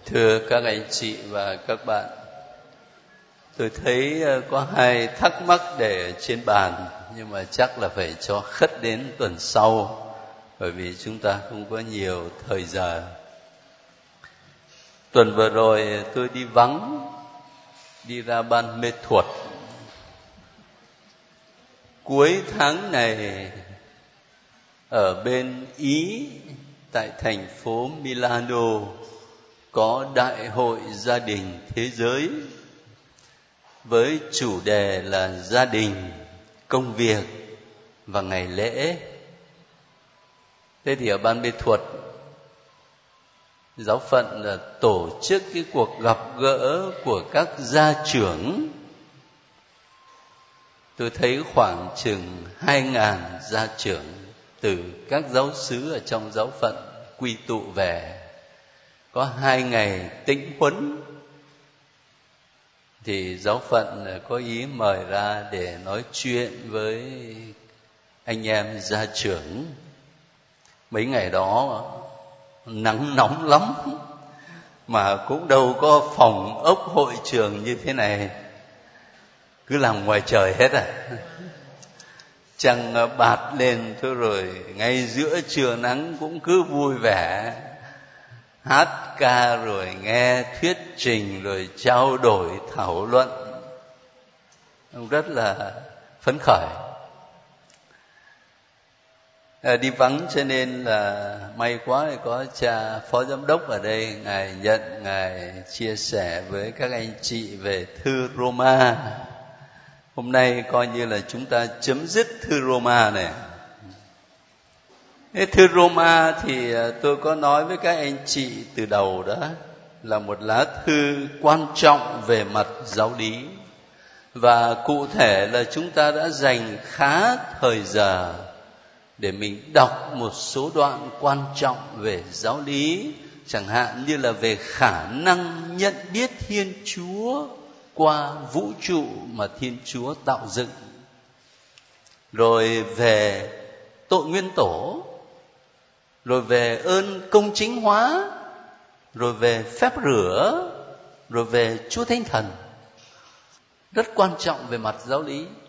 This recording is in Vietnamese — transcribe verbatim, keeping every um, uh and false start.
Thưa các anh chị và các bạn, tôi thấy có hai thắc mắc để trên bàn, nhưng mà chắc là phải cho khất đến tuần sau, bởi vì chúng ta không có nhiều thời giờ. Tuần vừa rồi tôi đi vắng, đi ra Ban Mê Thuột. Cuối tháng này ở bên Ý, tại thành phố Milano, có Đại hội Gia đình Thế giới với chủ đề là gia đình, công việc và ngày lễ. Thế thì ở Ban Mê Thuột, giáo phận là tổ chức cái cuộc gặp gỡ của các gia trưởng. Tôi thấy khoảng chừng hai ngàn gia trưởng từ các giáo xứ ở trong giáo phận quy tụ về. Có hai ngày tĩnh huấn, thì giáo phận có ý mời ra để nói chuyện với anh em gia trưởng. Mấy ngày đó nắng nóng lắm, mà cũng đâu có phòng ốc hội trường như thế này, cứ làm ngoài trời hết à. Trăng bạt lên thôi, rồi ngay giữa trưa nắng cũng cứ vui vẻ hát ca, rồi nghe thuyết trình, rồi trao đổi thảo luận, rất là phấn khởi. À, đi vắng cho nên là may quá thì có cha phó giám đốc ở đây, ngài nhận, ngài chia sẻ với các anh chị về thư Roma. Hôm nay coi như là chúng ta chấm dứt thư Roma này. Cái thư Roma thì tôi có nói với các anh chị từ đầu đó, là một lá thư quan trọng về mặt giáo lý. Và cụ thể là chúng ta đã dành khá thời giờ để mình đọc một số đoạn quan trọng về giáo lý, chẳng hạn như là về khả năng nhận biết Thiên Chúa qua vũ trụ mà Thiên Chúa tạo dựng, rồi về tội nguyên tổ, rồi về ơn công chính hóa, rồi về phép rửa, rồi về Chúa Thánh Thần. Rất quan trọng về mặt giáo lý.